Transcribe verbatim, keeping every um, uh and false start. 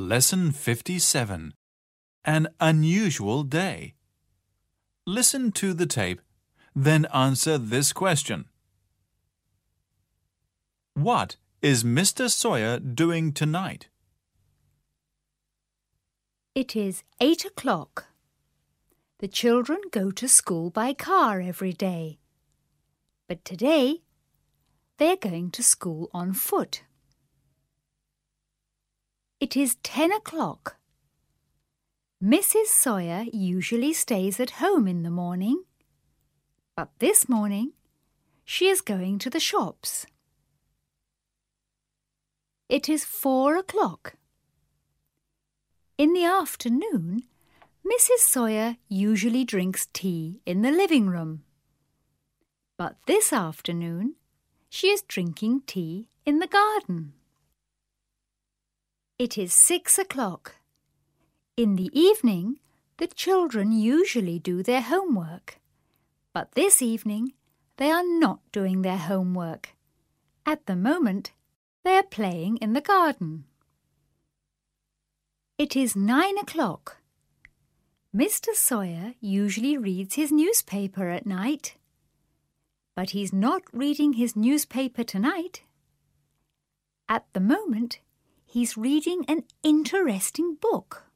Lesson fifty-seven. An unusual day. Listen to the tape, then answer this question. What is Mister Sawyer doing tonight? It is eight o'clock. The children go to school by car every day. But today, they're going to school on foot. It is ten o'clock. Missus Sawyer usually stays at home in the morning, but this morning she is going to the shops. It is four o'clock. In the afternoon, Missus Sawyer usually drinks tea in the living room, but this afternoon she is drinking tea in the garden. It is six o'clock. In the evening, the children usually do their homework, but this evening they are not doing their homework. At the moment, they are playing in the garden. It is nine o'clock. Mister Sawyer usually reads his newspaper at night, but he's not reading his newspaper tonight. At the moment, he's reading an interesting book.